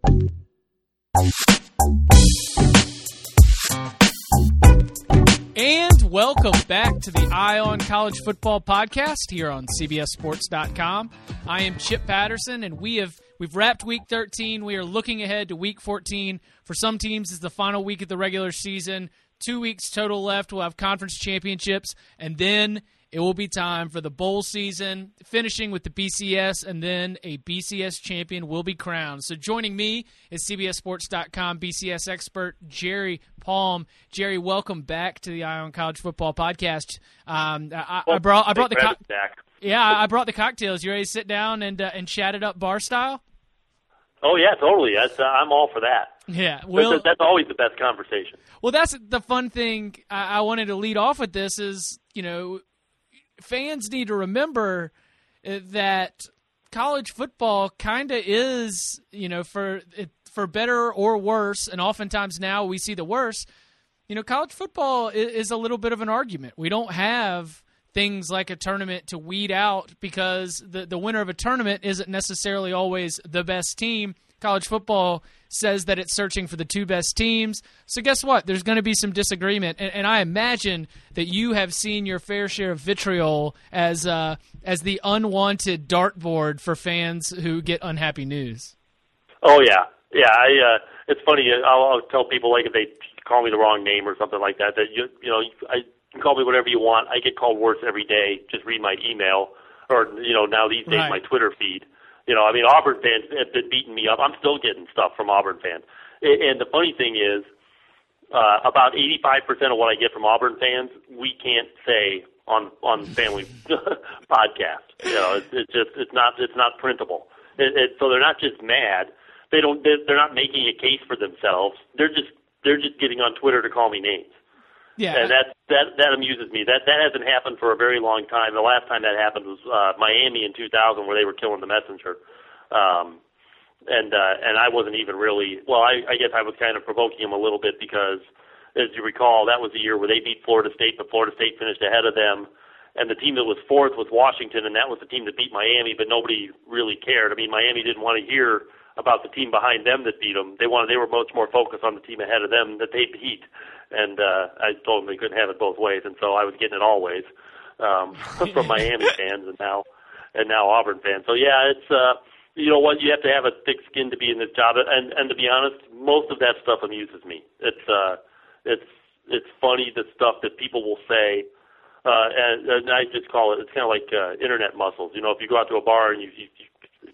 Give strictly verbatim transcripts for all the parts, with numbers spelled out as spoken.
And welcome back to the Eye on College Football podcast here on C B S Sports dot com. I am Chip Patterson, and we have we've wrapped Week thirteen. We are looking ahead to Week fourteen. For some teams, it's the final week of the regular season. Two weeks total left. We'll have conference championships, and then it will be time for the bowl season, finishing with the B C S, and then a B C S champion will be crowned. So joining me is C B S Sports dot com B C S expert Jerry Palm. Jerry, welcome back to the Eye on College Football podcast. Um, I, well, I brought I brought the co- back. yeah I brought the cocktails. You ready to sit down and uh, and chat it up bar style? Oh yeah, totally. That's, uh, I'm all for that. Yeah, well, that's, that's always the best conversation. Well, that's the fun thing. I, I wanted to lead off with this is you know. Fans need to remember that college football kind of is, you know, for for better or worse, and oftentimes now we see the worst, you know, college football is, is a little bit of an argument. We don't have things like a tournament to weed out because the, the winner of a tournament isn't necessarily always the best team. College football says that it's searching for the two best teams. So guess what? There's going to be some disagreement, and, and I imagine that you have seen your fair share of vitriol as uh, as the unwanted dartboard for fans who get unhappy news. Oh yeah, yeah. I uh, it's funny. I'll, I'll tell people like if they call me the wrong name or something like that. That you you know I you can call me whatever you want. I get called worse every day. Just read my email or you know now these days Right. my Twitter feed. You know, I mean, Auburn fans have been beating me up. I'm still getting stuff from Auburn fans. And the funny thing is, uh, about eighty-five percent of what I get from Auburn fans, we can't say on on family podcast. You know, it's, it's just it's not it's not printable. It, it, so they're not just mad. They don't. They're, they're not making a case for themselves. They're just they're just getting on Twitter to call me names. Yeah, and that that that amuses me. That that hasn't happened for a very long time. The last time that happened was uh, Miami in two thousand, where they were killing the messenger, um, and uh, and I wasn't even really. Well, I, I guess I was kind of provoking him a little bit because, as you recall, that was the year where they beat Florida State, but Florida State finished ahead of them, and the team that was fourth was Washington, and that was the team that beat Miami, but nobody really cared. I mean, Miami didn't want to hear about the team behind them that beat them. They wanted they were much more focused on the team ahead of them that they beat. And uh, I told them they couldn't have it both ways, and so I was getting it all ways um, from Miami fans and now and now Auburn fans. So yeah, it's uh, you know what, you have to have a thick skin to be in this job, and and to be honest, most of that stuff amuses me. It's uh, it's it's funny the stuff that people will say, uh, and, and I just call it. It's kind of like uh, internet muscles. You know, if you go out to a bar and you, you, you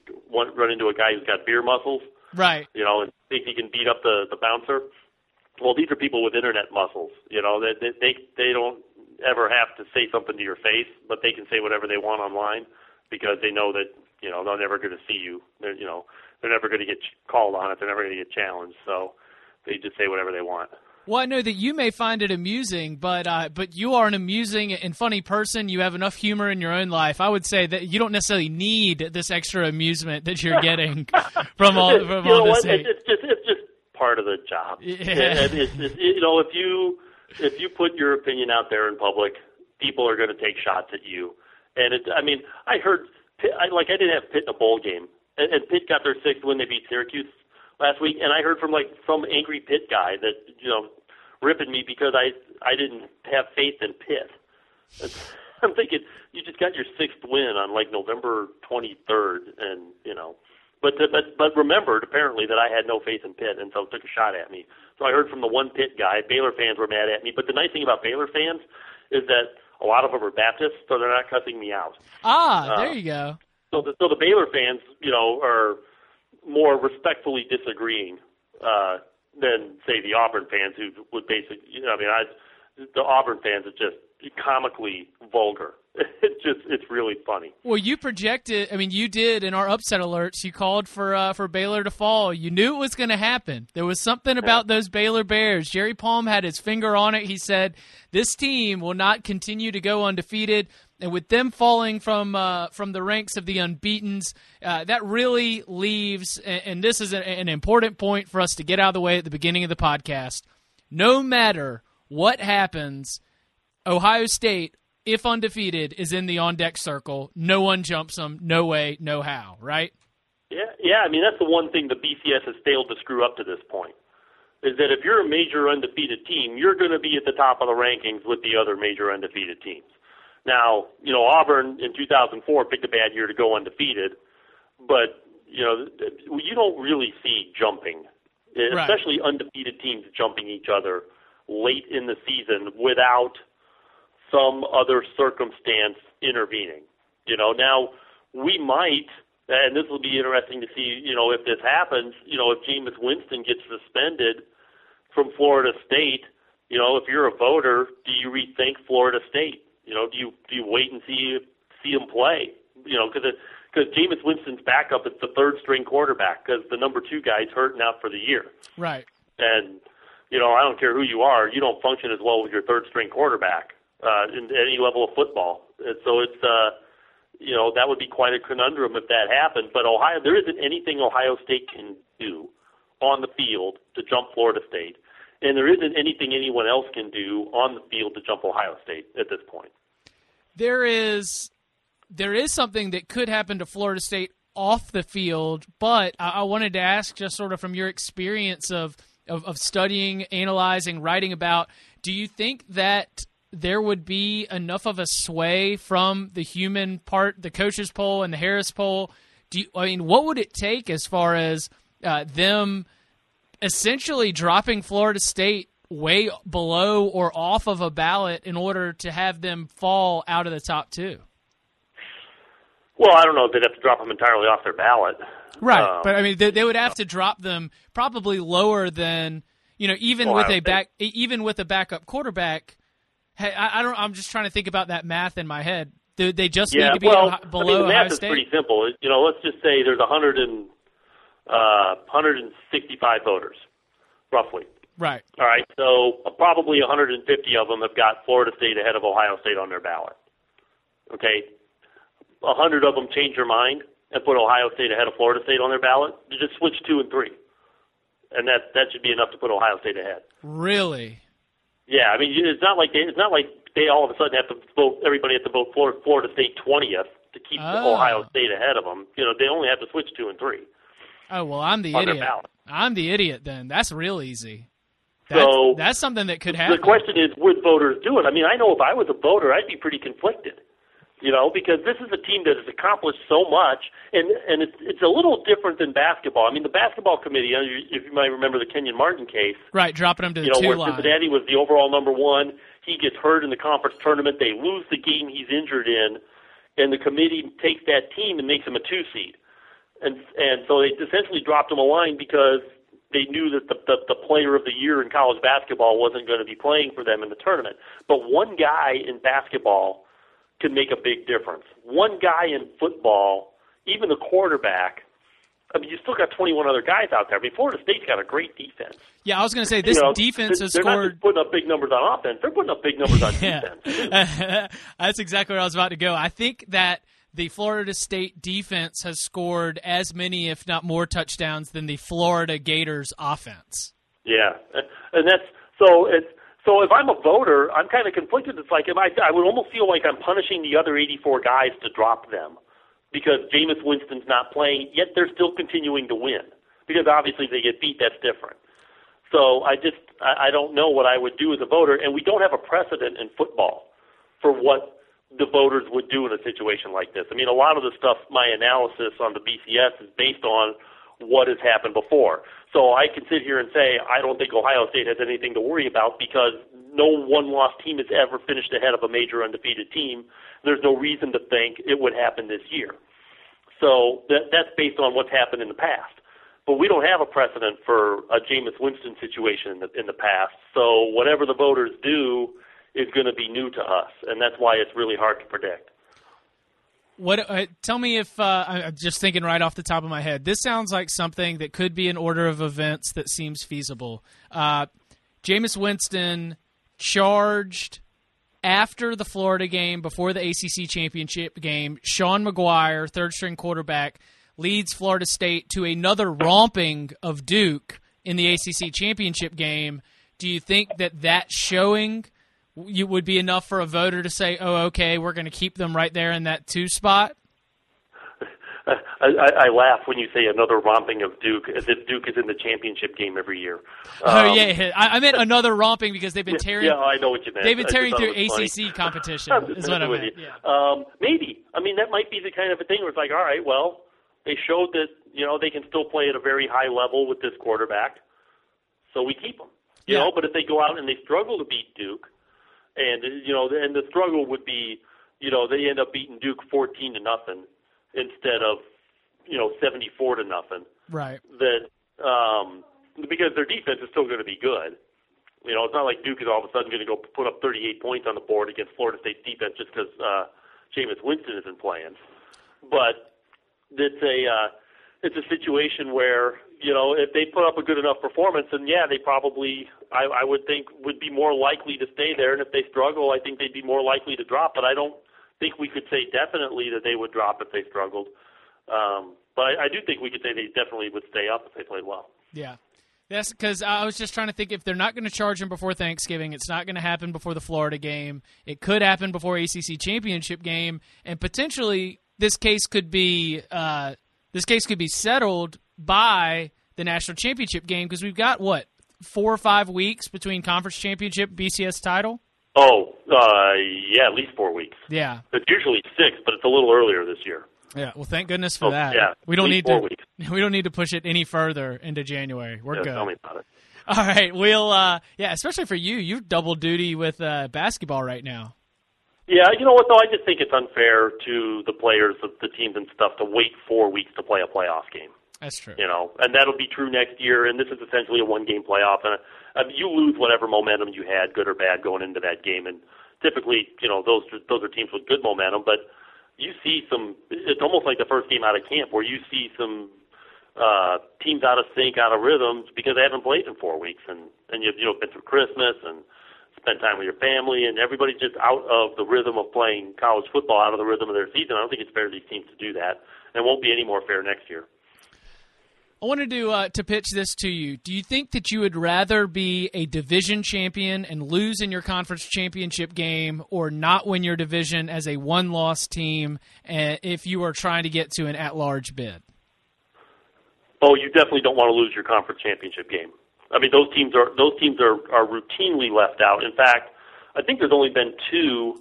run into a guy who's got beer muscles, right? You know, and think he can beat up the the bouncer. Well, these are people with internet muscles. You know, they they they, they don't ever have to say something to your face, but they can say whatever they want online because they know that you know they're never going to see you. They're you know they're never going to get called on it. They're never going to get challenged. So they just say whatever they want. Well, I know that you may find it amusing, but uh, but you are an amusing and funny person. You have enough humor in your own life. I would say that you don't necessarily need this extra amusement that you're getting from all from you all know this what? hate. It's just it's just part of the job. Yeah. And it's, it's, you know, if you if you put your opinion out there in public, people are going to take shots at you. And it's, I mean, I heard, I, like I didn't have Pitt in a bowl game, and, and Pitt got their sixth win. They beat Syracuse last week, and I heard from like some angry Pitt guy that you know ripping me because I I didn't have faith in Pitt. It's, I'm thinking you just got your sixth win on like November twenty-third, and you know. But, but but remembered, apparently, that I had no faith in Pitt, and so took a shot at me. So I heard from the one Pitt guy, Baylor fans were mad at me. But the nice thing about Baylor fans is that a lot of them are Baptists, so they're not cussing me out. Ah, uh, there you go. So the, so the Baylor fans, you know, are more respectfully disagreeing uh, than, say, the Auburn fans who would basically, you know, I mean, I, the Auburn fans are just comically vulgar. It's just, it's really funny. Well, you projected, I mean, you did in our upset alerts, you called for uh, for Baylor to fall. You knew it was going to happen. There was something about those Baylor Bears. Jerry Palm had his finger on it. He said, this team will not continue to go undefeated. And with them falling from uh, from the ranks of the unbeatens, uh, that really leaves, and, and this is a, an important point for us to get out of the way at the beginning of the podcast, no matter what happens, Ohio State, if undefeated, is in the on-deck circle. No one jumps them. No way, no how, right? Yeah, yeah. I mean, that's the one thing the B C S has failed to screw up to this point, is that if you're a major undefeated team, you're going to be at the top of the rankings with the other major undefeated teams. Now, you know, Auburn in two thousand four picked a bad year to go undefeated, but, you know, you don't really see jumping, right. especially undefeated teams jumping each other late in the season without some other circumstance intervening. You know, now we might, and this will be interesting to see, you know, if this happens, you know, if Jameis Winston gets suspended from Florida State, you know, if you're a voter, do you rethink Florida State? You know, do you do you wait and see see him play? You know, because because Jameis Winston's backup is the third string quarterback because the number two guy's hurt and out for the year. Right. And you know, I don't care who you are, you don't function as well with your third string quarterback uh, in any level of football. And so it's uh, you know, that would be quite a conundrum if that happened. But Ohio, there isn't anything Ohio State can do on the field to jump Florida State. And there isn't anything anyone else can do on the field to jump Ohio State at this point. There is there is something that could happen to Florida State off the field, but I, I wanted to ask, just sort of from your experience of, of, of studying, analyzing, writing about, do you think that there would be enough of a sway from the human part, the coaches poll and the Harris poll? Do you, I mean, what would it take as far as uh, them essentially dropping Florida State way below or off of a ballot in order to have them fall out of the top two? Well, I don't know if they'd have to drop them entirely off their ballot. Right, um, but I mean, they, they would have to drop them probably lower than, you know, even Ohio with a State. back, even with a backup quarterback. Hey, I, I don't. I'm just trying to think about that math in my head. Do they just yeah, need to be well, below I mean, the math Ohio is State? pretty simple. You know, let's just say there's one hundred and uh, one hundred sixty-five voters, roughly. Right. All right, so uh, probably one hundred fifty of them have got Florida State ahead of Ohio State on their ballot. Okay, one hundred of them change their mind and put Ohio State ahead of Florida State on their ballot. They just switch two and three, and that that should be enough to put Ohio State ahead. Really? Yeah, I mean, it's not like they, it's not like they all of a sudden have to vote. Everybody has to vote Florida, Florida State twentieth to keep Oh. Ohio State ahead of them. You know, they only have to switch two and three. Oh, well, I'm the On their idiot. ballot. I'm the idiot then. That's real easy. That's, So that's something that could happen. The question is, would voters do it? I mean, I know if I was a voter, I'd be pretty conflicted, you know, because this is a team that has accomplished so much, and and it's it's a little different than basketball. I mean, the basketball committee, if you might remember the Kenyon Martin case, Right, dropping them to the you know, two where line. Cincinnati was the overall number one. He gets hurt in the conference tournament. They lose the game he's injured in, and the committee takes that team and makes him a two seed. And and so they essentially dropped him a line because they knew that the, the, the player of the year in college basketball wasn't going to be playing for them in the tournament. But one guy in basketball can make a big difference. One guy in football, even the quarterback, I mean, you still got twenty-one other guys out there. I mean, Florida State's got a great defense. Yeah, I was going to say, this you know, defense has they're scored. not just putting up big numbers on offense. They're putting up big numbers on defense. Yeah. That's exactly where I was about to go. I think that the Florida State defense has scored as many, if not more, touchdowns than the Florida Gators offense. Yeah, and that's so. It's so. If I'm a voter, I'm kind of conflicted. It's like, am I? I would almost feel like I'm punishing the other eighty-four guys to drop them because Jameis Winston's not playing. Yet they're still continuing to win because obviously they get beat. That's different. So I just I, I don't know what I would do as a voter, and we don't have a precedent in football for what the voters would do in a situation like this. I mean, a lot of the stuff, my analysis on the B C S is based on what has happened before. So I can sit here and say I don't think Ohio State has anything to worry about because no one-loss team has ever finished ahead of a major undefeated team. There's no reason to think it would happen this year. So that, that's based on what's happened in the past. But we don't have a precedent for a Jameis Winston situation in the, in the past. So whatever the voters do is going to be new to us, and that's why it's really hard to predict. What? Uh, tell me if uh, I'm just thinking right off the top of my head. This sounds like something that could be an order of events that seems feasible. Uh, Jameis Winston charged after the Florida game, before the A C C championship game. Sean McGuire, third-string quarterback, leads Florida State to another romping of Duke in the A C C championship game. Do you think that that showing you would be enough for a voter to say, oh, okay, we're going to keep them right there in that two spot? I, I, I laugh when you say another romping of Duke, as if Duke is in the championship game every year. Um, oh, yeah, um, yeah. I, I meant another romping because they've been tearing. Yeah, I know what you meant. They've been tearing through A A C C competition. Is what I meant. Yeah. Um, maybe. I mean, that might be the kind of a thing where it's like, all right, well, they showed that you know they can still play at a very high level with this quarterback, so we keep them. You yeah. know, but if they go out and they struggle to beat Duke, and you know, and the struggle would be, you know, they end up beating Duke fourteen to nothing instead of, you know, seventy-four to nothing. Right. That um, because their defense is still going to be good. You know, it's not like Duke is all of a sudden going to go put up thirty-eight points on the board against Florida State's defense just because uh, Jameis Winston isn't playing. But it's a uh, it's a situation where, you know, if they put up a good enough performance, then yeah, they probably, I, I would think, would be more likely to stay there. And if they struggle, I think they'd be more likely to drop. But I don't think we could say definitely that they would drop if they struggled. Um, but I, I do think we could say they definitely would stay up if they played well. Yeah. That's because I was just trying to think if they're not going to charge him before Thanksgiving, it's not going to happen before the Florida game. It could happen before A C C championship game, and potentially this case could be uh, this case could be settled by the national championship game because we've got what four or five weeks between conference championship and B C S title. Oh, uh, yeah, at least four weeks. Yeah, it's usually six, but it's a little earlier this year. Yeah, well, thank goodness for oh, that. Yeah, we don't need to. Weeks. We don't need to push it any further into January. We're yeah, good. Tell me about it. All right, we'll. Uh, yeah, especially for you, you've double duty with uh, basketball right now. Yeah, you know what though? I just think it's unfair to the players, the, the teams and stuff, to wait four weeks to play a playoff game. That's true. You know, and that'll be true next year. And this is essentially a one-game playoff, and uh, you lose whatever momentum you had, good or bad, going into that game. And typically, you know, those those are teams with good momentum, but you see some, it's almost like the first game out of camp where you see some uh, teams out of sync, out of rhythms because they haven't played in four weeks. And, and you've, you know, been through Christmas and spent time with your family, and everybody's just out of the rhythm of playing college football, out of the rhythm of their season. I don't think it's fair to these teams to do that. And it won't be any more fair next year. I wanted to uh, to pitch this to you. Do you think that you would rather be a division champion and lose in your conference championship game, or not win your division as a one-loss team uh, if you are trying to get to an at-large bid? Oh, you definitely don't want to lose your conference championship game. I mean, those teams are those teams are, are routinely left out. In fact, I think there's only been two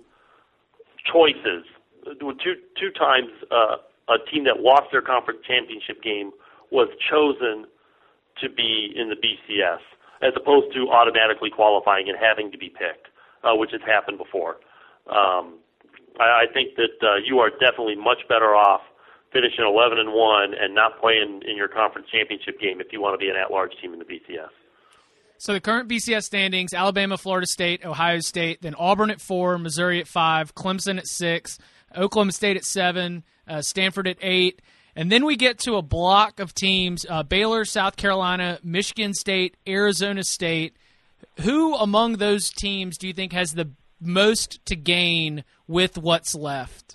choices, two two times uh, a team that lost their conference championship game was chosen to be in the B C S, as opposed to automatically qualifying and having to be picked, uh, which has happened before. Um, I, I think that uh, you are definitely much better off finishing eleven and one and not playing in your conference championship game if you want to be an at-large team in the B C S. So the current B C S standings: Alabama, Florida State, Ohio State, then Auburn at four, Missouri at five, Clemson at six, Oklahoma State at seven, uh, Stanford at eight. And then we get to a block of teams, uh, Baylor, South Carolina, Michigan State, Arizona State. Who among those teams do you think has the most to gain with what's left?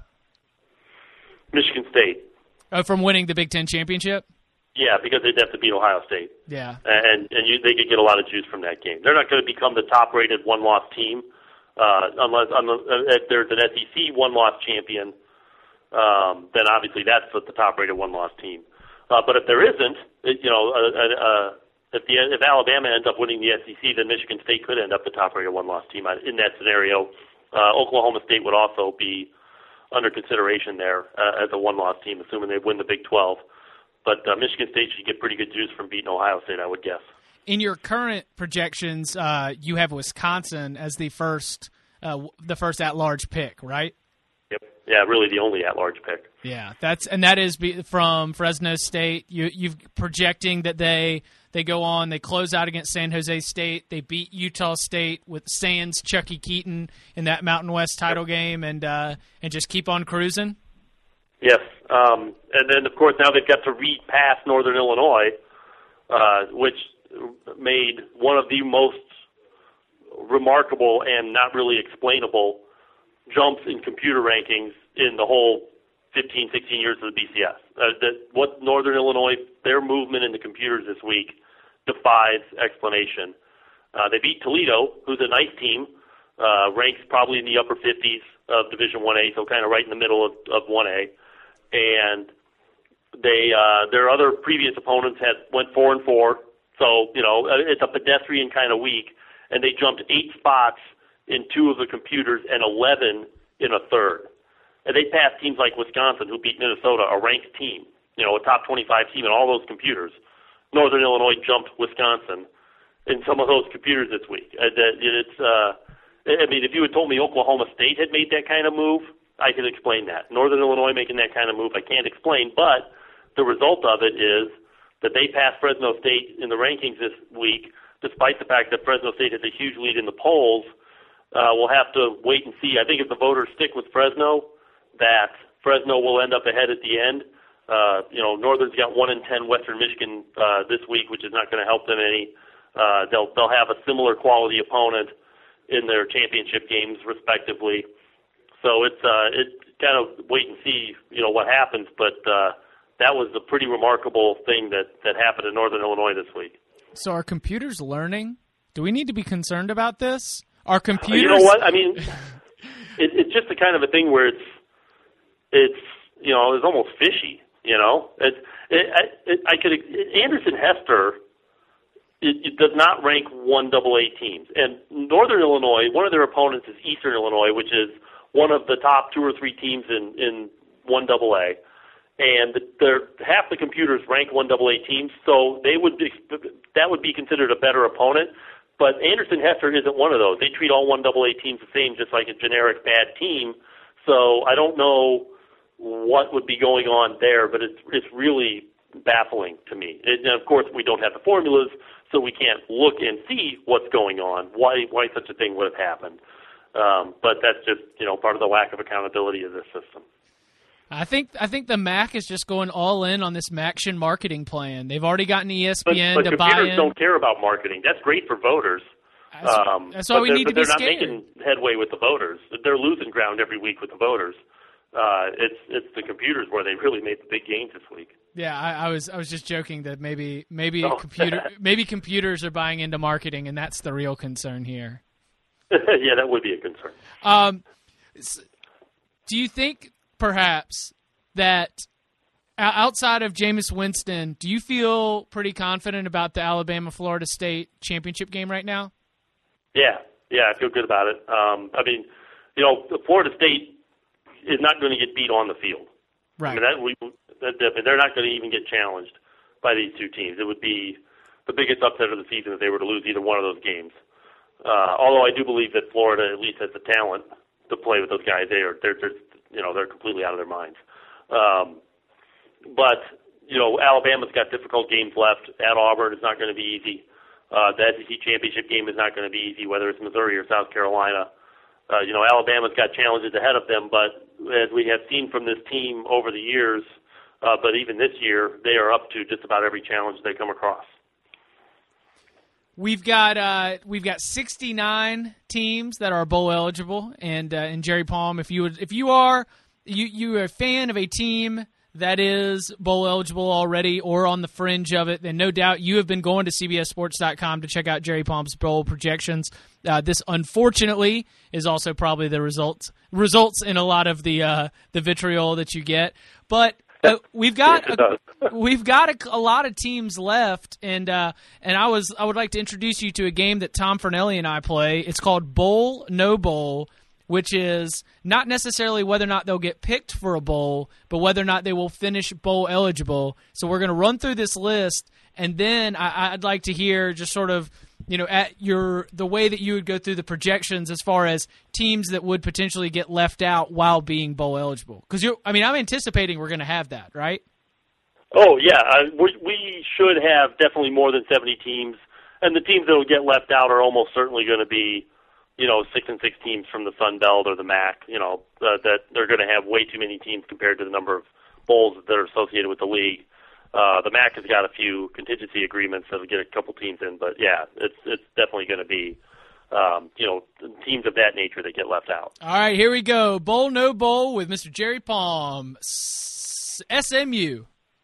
Michigan State. Oh, from winning the Big Ten championship? Yeah, because they'd have to beat Ohio State. Yeah. And and you, they could get a lot of juice from that game. They're not going to become the top-rated one-loss team uh, unless, unless uh, if there's an S E C one-loss champion. Um, then obviously that's the top-rated one-loss team. Uh, but if there isn't, it, you know, uh, uh, if the if Alabama ends up winning the S E C, then Michigan State could end up the top-rated one-loss team. In that scenario, uh, Oklahoma State would also be under consideration there uh, as a one-loss team, assuming they win the Big twelve. But uh, Michigan State should get pretty good juice from beating Ohio State, I would guess. In your current projections, uh, you have Wisconsin as the first uh, the first at-large pick, right? Yep. Yeah, really the only at-large pick. Yeah, that's and that is be, from Fresno State. You you've projecting that they they go on, they close out against San Jose State, they beat Utah State with Sans Chucky Keaton in that Mountain West title yep. game, and uh, and just keep on cruising. Yes, um, and then of course now they've got to read past Northern Illinois, uh, which made one of the most remarkable and not really explainable jumps in computer rankings in the whole fifteen, sixteen years of the B C S. Uh, that what Northern Illinois, their movement in the computers this week defies explanation. Uh, they beat Toledo, who's a nice team, uh, ranks probably in the upper fifties of Division one A, so kind of right in the middle of, of one A. And They uh, their other previous opponents had went four and four, so you know it's a pedestrian kind of week, and they jumped eight spots in two of the computers and eleven in a third. And they passed teams like Wisconsin, who beat Minnesota, a ranked team, you know, a top twenty-five team in all those computers. Northern Illinois jumped Wisconsin in some of those computers this week. It's, uh, I mean, if you had told me Oklahoma State had made that kind of move, I could explain that. Northern Illinois making that kind of move, I can't explain, but the result of it is that they passed Fresno State in the rankings this week, despite the fact that Fresno State has a huge lead in the polls. Uh, we'll have to wait and see. I think if the voters stick with Fresno, that Fresno will end up ahead at the end. Uh, you know, Northern's got one in ten Western Michigan uh, this week, which is not going to help them any. Uh, they'll they'll have a similar quality opponent in their championship games, respectively. So it's uh, it's kind of wait and see, you know, what happens. But uh, that was a pretty remarkable thing that, that happened in Northern Illinois this week. So are computers learning? Do we need to be concerned about this? Are computers? You know what? I mean, it, it's just the kind of a thing where it's, it's you know, it's almost fishy, you know? It, it, I, it, I could, it, Anderson Hester it, it does not rank one double A teams. And Northern Illinois, one of their opponents is Eastern Illinois, which is one of the top two or three teams in, in one double A. And they're, half the computers rank one double A teams, so they would be, that would be considered a better opponent. But Anderson Hester isn't one of those. They treat all one double A teams the same, just like a generic bad team. So I don't know what would be going on there, but it's it's really baffling to me. It, and of course, we don't have the formulas, so we can't look and see what's going on. Why why such a thing would have happened? Um, but that's just you know part of the lack of accountability of this system. I think I think the M A C is just going all in on this Maction marketing plan. They've already gotten E S P N but, but to buy in. Computers don't care about marketing. That's great for voters. That's, um, that's why we need to be scared. But they're not making headway with the voters. They're losing ground every week with the voters. Uh, it's it's the computers where they really made the big gains this week. Yeah, I, I was I was just joking that maybe maybe oh. computer maybe computers are buying into marketing, and that's the real concern here. Yeah, that would be a concern. Um, do you think perhaps that outside of Jameis Winston, do you feel pretty confident about the Alabama-Florida State championship game right now? Yeah, yeah, I feel good about it. Um, I mean, you know, Florida State is not going to get beat on the field. Right. I mean, that, we, that, that, they're not going to even get challenged by these two teams. It would be the biggest upset of the season if they were to lose either one of those games. Uh, although I do believe that Florida at least has the talent to play with those guys. They are, they're, they're, you know, they're completely out of their minds. Um, but, you know, Alabama's got difficult games left. At Auburn, it's not going to be easy. Uh, the S E C championship game is not going to be easy, whether it's Missouri or South Carolina. Uh, you know, Alabama's got challenges ahead of them, but as we have seen from this team over the years, uh, but even this year, they are up to just about every challenge they come across. We've got uh, we've got sixty-nine teams that are bowl eligible, and uh, and Jerry Palm, if you would, if you are you you are a fan of a team that is bowl eligible already or on the fringe of it, then no doubt you have been going to C B S Sports dot com to check out Jerry Palm's bowl projections. Uh, this, unfortunately, is also probably the results results in a lot of the uh, the vitriol that you get. But uh, we've got a, we've got a, a lot of teams left, and uh, and I was I would like to introduce you to a game that Tom Fernelli and I play. It's called Bowl No Bowl, which is not necessarily whether or not they'll get picked for a bowl, but whether or not they will finish bowl eligible. So we're going to run through this list, and then I, I'd like to hear just sort of, you know, at your the way that you would go through the projections as far as teams that would potentially get left out while being bowl eligible. Because you, I mean, I'm anticipating we're going to have that, right? Oh yeah, uh, we, we should have definitely more than seventy teams, and the teams that will get left out are almost certainly going to be, you know, six and six teams from the Sun Belt or the M A C, you know, uh, that they're going to have way too many teams compared to the number of bowls that are associated with the league. Uh, the M A C has got a few contingency agreements that'll get a couple teams in, but yeah, it's it's definitely going to be, um, you know, teams of that nature that get left out. All right, here we go. Bowl, no bowl with Mister Jerry Palm. S- SMU.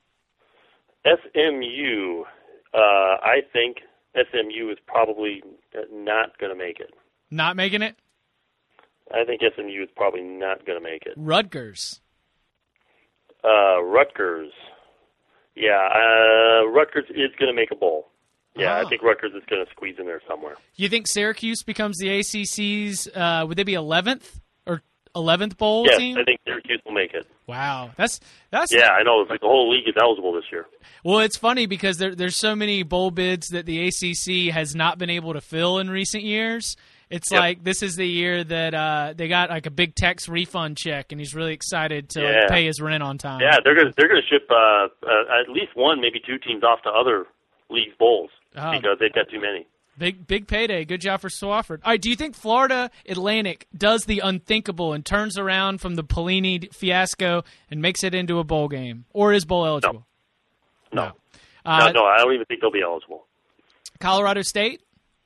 S M U, uh, I think S M U is probably not going to make it. Not making it? I think S M U is probably not going to make it. Rutgers. Uh, Rutgers. Yeah, uh, Rutgers is going to make a bowl. Yeah, Oh. I think Rutgers is going to squeeze in there somewhere. You think Syracuse becomes the A C C's, uh, would they be eleventh or eleventh bowl Yes, team? I think Syracuse will make it. Wow. That's, that's, Yeah, I know. It's like the whole league is eligible this year. well, it's funny because there, there's so many bowl bids that the A C C has not been able to fill in recent years. It's Yep. like this is the year that uh, they got like a big tax refund check, and he's really excited to Yeah. like, pay his rent on time. Yeah, they're going to they're going to ship uh, uh, at least one, maybe two teams off to other leagues bowls Oh. because they've got too many. Big big payday. Good job for Swafford. All right, do you think Florida Atlantic does the unthinkable and turns around from the Pelini fiasco and makes it into a bowl game, or is bowl eligible? No, Uh, no, no. I don't even think they'll be eligible. Colorado State.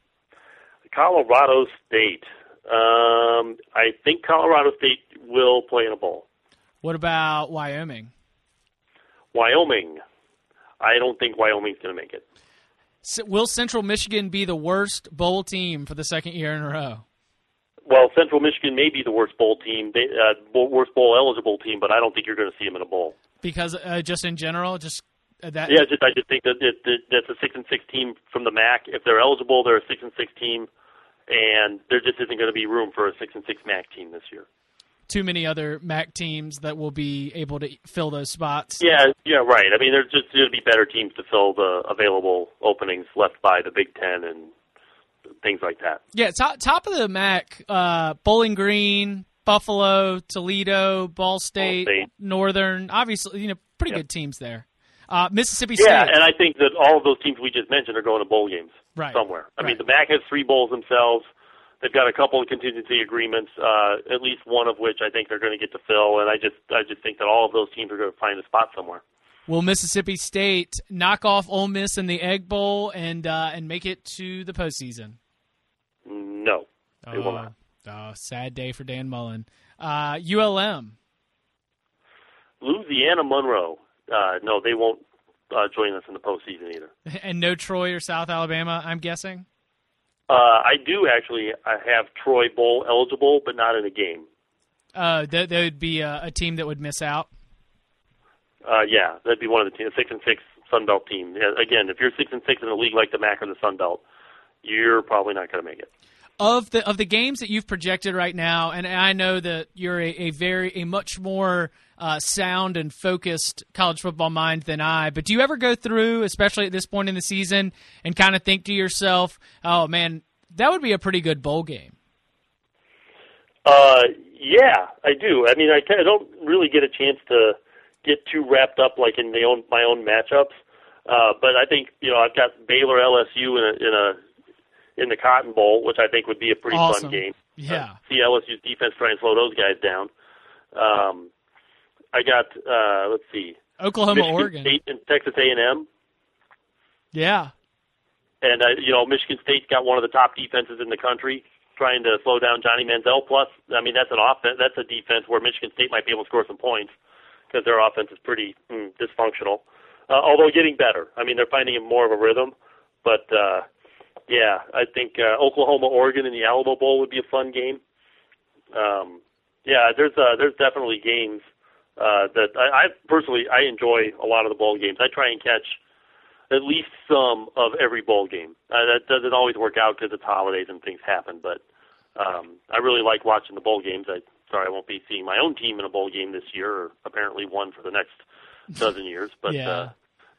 Colorado State. Um, I think Colorado State will play in a bowl. What about Wyoming? Wyoming. I don't think Wyoming's going to make it. S- Will Central Michigan be the worst bowl team for the second year in a row? Well, Central Michigan may be the worst bowl team, they, uh, bo- worst bowl eligible team, but I don't think you're going to see them in a bowl. Because uh, just in general, just uh, that. Yeah, just I just think that it, that that's a six and six team from the M A C. If they're eligible, they're a six and six team, and there just isn't going to be room for a six and six M A C team this year. Too many other M A C teams that will be able to fill those spots. Yeah, yeah, right. I mean, there's just going to be better teams to fill the available openings left by the Big Ten and things like that. Yeah, top top of the M A C, uh, Bowling Green, Buffalo, Toledo, Ball State, Ball State. Northern. Obviously, you know, pretty Yep. good teams there. Uh, Mississippi Yeah, State. and I think that all of those teams we just mentioned are going to bowl games Right. somewhere. I mean, Right. the M A C has three bowls themselves. They've got a couple of contingency agreements, uh, at least one of which I think they're going to get to fill, and I just I just think that all of those teams are going to find a spot somewhere. Will Mississippi State knock off Ole Miss in the Egg Bowl and uh, and make it to the postseason? No, they will Oh, not. oh, sad day for Dan Mullen. Uh, U L M. Louisiana Monroe, uh, no, they won't uh, join us in the postseason either. And no Troy or South Alabama, I'm guessing? Uh, I do actually I have Troy Bowl eligible, but not in a game. Uh, that that would be a, a team that would miss out. Uh, yeah, that'd be one of the teams, six and six Sun Belt team. Yeah, again, if you're six and six in a league like the M A C or the Sun Belt, you're probably not going to make it. Of the of the games that you've projected right now, and I know that you're a, a very a much more uh, sound and focused college football mind than I. But do you ever go through, especially at this point in the season, and kind of think to yourself, "Oh man, that would be a pretty good bowl game"? Uh, yeah, I do. I mean, I, I don't really get a chance to get too wrapped up like in the own, my own matchups. Uh, but I think you know I've got Baylor L S U in a in a in the Cotton Bowl, which I think would be a pretty Awesome. fun game. Yeah. Uh, see L S U's defense try and slow those guys down. Um, I got uh, let's see, Oklahoma, Michigan Oregon. State and Texas A and M. Yeah. And, uh, you know, Michigan State's got one of the top defenses in the country trying to slow down Johnny Manziel. Plus, I mean, that's an offense, that's a defense where Michigan State might be able to score some points because their offense is pretty mm, dysfunctional, uh, although getting better. I mean, they're finding more of a rhythm. But, uh, yeah, I think uh, Oklahoma, Oregon in the Alamo Bowl would be a fun game. Um, yeah, there's uh, there's definitely games uh, that I, I personally I enjoy a lot of the bowl games. I try and catch at least some of every bowl game. Uh, that doesn't always work out because it's holidays and things happen, but um, I really like watching the bowl games. I sorry I won't be seeing my own team in a bowl game this year, or apparently one for the next dozen years. But yeah. uh,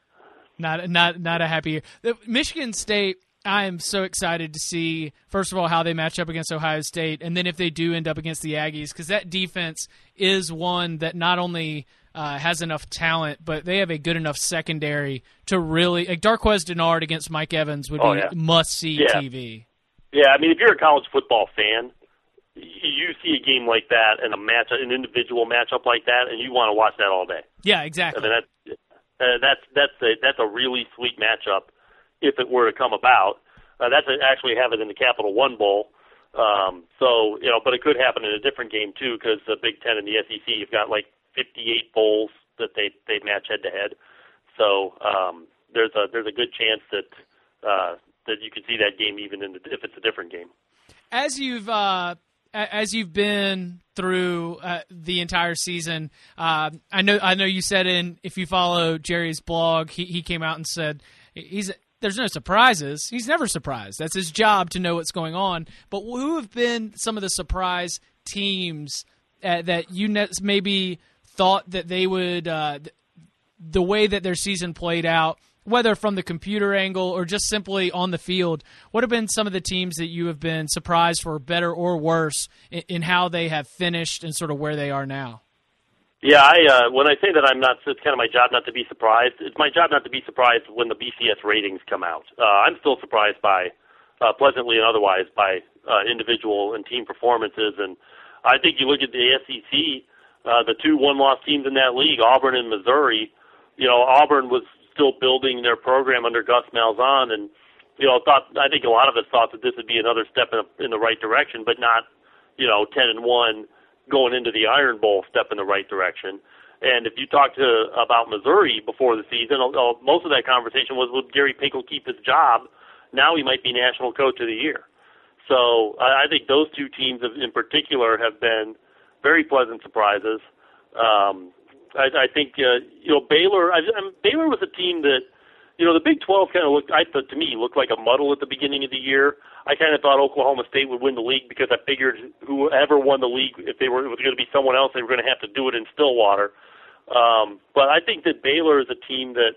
Not not not a happy year. The, Michigan State, I am so excited to see, first of all, how they match up against Ohio State, and then if they do end up against the Aggies, because that defense is one that not only uh, has enough talent, but they have a good enough secondary to really – like Darqueze Dennard against Mike Evans would Oh, be yeah. must-see Yeah. T V. yeah, I mean, if you're a college football fan, y- you see a game like that and a match, an individual matchup like that, and you want to watch that all day. Yeah, I exactly. mean, that's uh, that's that's a that's a really sweet matchup if it were to come about. Uh, that's a, actually have it in the Capital One Bowl. Um, so you know, but it could happen in a different game too, because the Big Ten and the S E C, you've got like fifty-eight bowls that they they match head to head. So um, there's a there's a good chance that uh, that you could see that game even in the, if it's a different game. As you've uh, as you've been through uh, the entire season, uh, I know I know you said in if you follow Jerry's blog, he he came out and said he's there's no surprises. He's never surprised. That's his job to know what's going on. But who have been some of the surprise teams uh, that you ne- maybe thought that they would uh, the way that their season played out, whether from the computer angle or just simply on the field, what have been some of the teams that you have been surprised for better or worse in, in how they have finished and sort of where they are now? Yeah, I uh, when I say that I'm not, it's kind of my job not to be surprised. It's my job not to be surprised when the B C S ratings come out. Uh, I'm still surprised by, uh, pleasantly and otherwise, by uh, individual and team performances. And I think you look at the S E C, uh, the two one-loss teams in that league, Auburn and Missouri. You know, Auburn was still building their program under Gus Malzahn, and you know, thought I think a lot of us thought that this would be another step in, a, in the right direction, but not, you know, ten and one going into the Iron Bowl step in the right direction. And if you talk to about Missouri before the season, uh, most of that conversation was, would Gary Pinkel keep his job? Now he might be National Coach of the Year. So I, I think those two teams have, in particular have been very pleasant surprises. Um, I, I think uh, you know Baylor. I, I, Baylor was a team that, you know, the Big twelve kind of looked. I thought to me looked like a muddle at the beginning of the year. I kind of thought Oklahoma State would win the league because I figured whoever won the league, if they were, it was going to be someone else, they were going to have to do it in Stillwater. Um, but I think that Baylor is a team that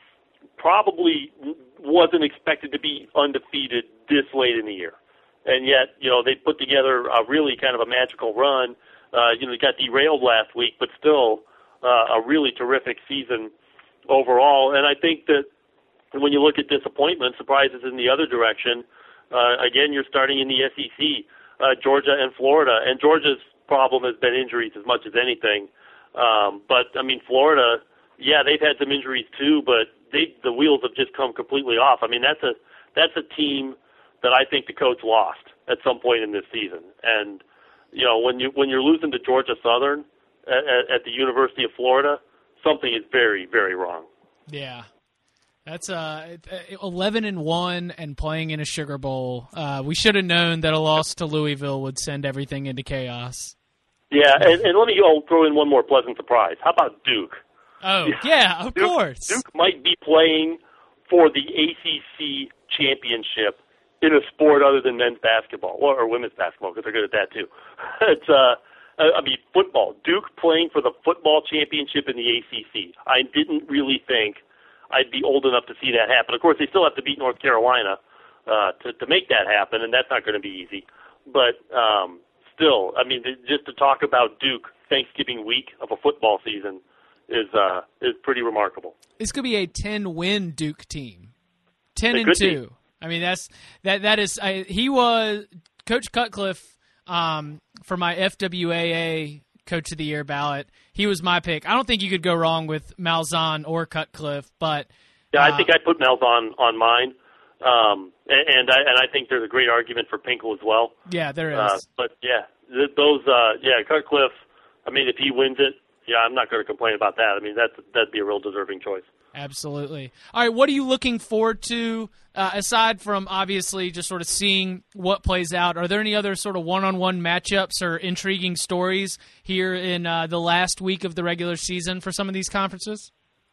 probably wasn't expected to be undefeated this late in the year, and yet you know they put together a really kind of a magical run. Uh, you know, they got derailed last week, but still. Uh, a really terrific season overall. And I think that when you look at disappointment, surprises in the other direction, uh, again, you're starting in the S E C, uh, Georgia and Florida. And Georgia's problem has been injuries as much as anything. Um, but, I mean, Florida, yeah, they've had some injuries too, but they, the wheels have just come completely off. I mean, that's a that's a team that I think the coach lost at some point in this season. And, you know, when, you, when you're losing to Georgia Southern, At, at the University of Florida, something is very, very wrong. Yeah, that's uh, eleven and one and playing in a Sugar Bowl. Uh, we should have known that a loss to Louisville would send everything into chaos. Yeah, and, and let me oh, throw in one more pleasant surprise. How about Duke? Oh, yeah, of Duke, course. Duke might be playing for the A C C championship in a sport other than men's basketball or, or women's basketball, because they're good at that too. It's uh. I mean, football. Duke playing for the football championship in the A C C. I didn't really think I'd be old enough to see that happen. Of course, they still have to beat North Carolina uh, to, to make that happen, and that's not going to be easy. But um, still, I mean, just to talk about Duke Thanksgiving week of a football season is uh, is pretty remarkable. This could be a ten-win Duke team, ten it and two. Be. I mean, that's that. That is. I, he was Coach Cutcliffe. Um, for my F W A A Coach of the Year ballot, he was my pick. I don't think you could go wrong with Malzahn or Cutcliffe, but yeah, I uh, think I put Malzahn on mine, um, and, and I and I think there's a great argument for Pinkel as well. Yeah, there is. Uh, but yeah, th- those uh, yeah, Cutcliffe. I mean, if he wins it, yeah, I'm not going to complain about that. I mean, that's that'd be a real deserving choice. Absolutely. All right, what are you looking forward to, uh, aside from obviously just sort of seeing what plays out? Are there any other sort of one-on-one matchups or intriguing stories here in uh, the last week of the regular season for some of these conferences?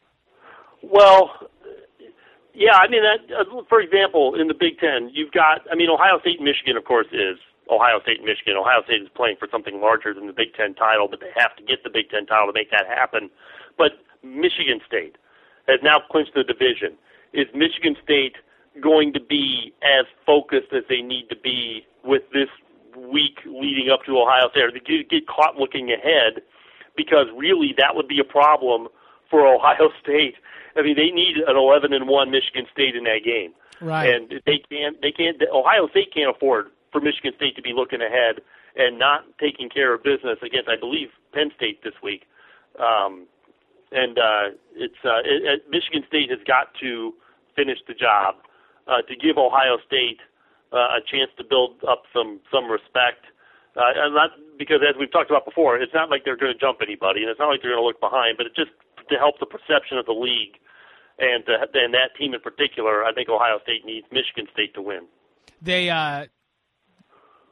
Well, yeah, I mean, that, uh, for example, in the Big Ten, you've got, I mean, Ohio State and Michigan, of course, is Ohio State and Michigan. Ohio State is playing for something larger than the Big Ten title, but they have to get the Big Ten title to make that happen. But Michigan State has now clinched the division. Is Michigan State going to be as focused as they need to be with this week leading up to Ohio State? Or they get caught looking ahead, because really that would be a problem for Ohio State. I mean, they need an eleven and one Michigan State in that game, right? And they can't. They can't. Ohio State can't afford for Michigan State to be looking ahead and not taking care of business against, I believe, Penn State this week. Um, And uh, it's uh, it, it, Michigan State has got to finish the job uh, to give Ohio State uh, a chance to build up some some respect. Uh, and not because, as we've talked about before, it's not like they're going to jump anybody, and it's not like they're going to look behind. But it's just to help the perception of the league, and to, and that team in particular. I think Ohio State needs Michigan State to win. They. Uh...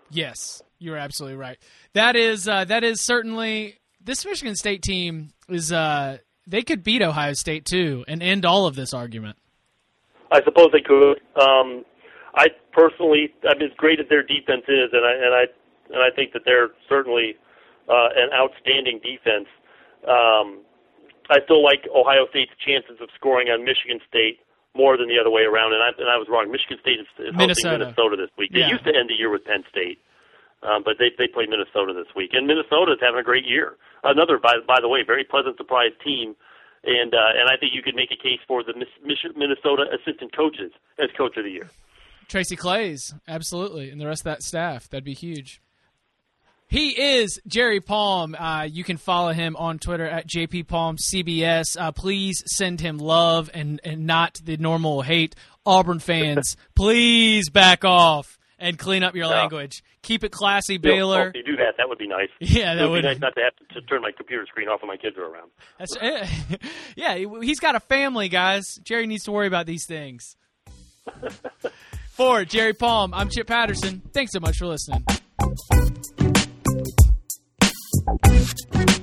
Yes, you're absolutely right. That is uh, that is certainly this Michigan State team is uh, they could beat Ohio State too and end all of this argument. I suppose they could. Um, I personally, I mean, as great as their defense is, and I and I and I think that they're certainly uh, an outstanding defense. Um, I still like Ohio State's chances of scoring on Michigan State more than the other way around, and I, and I was wrong. Michigan State is, is hosting Minnesota this week. They yeah. used to end the year with Penn State, um, but they they play Minnesota this week, and Minnesota is having a great year. Another, by by the way, very pleasant surprise team, and uh, and I think you could make a case for the Minnesota assistant coaches as coach of the year. Tracy Claeys, absolutely, and the rest of that staff. That'd be huge. He is Jerry Palm. Uh, you can follow him on Twitter at J P Palm C B S. Uh, please send him love and, and not the normal hate. Auburn fans, please back off and clean up your no. language. Keep it classy, Baylor. Well, if you do that, that would be nice. Yeah, that it would, would be nice not to have to, to turn my computer screen off when my kids are around. That's yeah. He's got a family, guys. Jerry needs to worry about these things. For Jerry Palm, I'm Chip Patterson. Thanks so much for listening.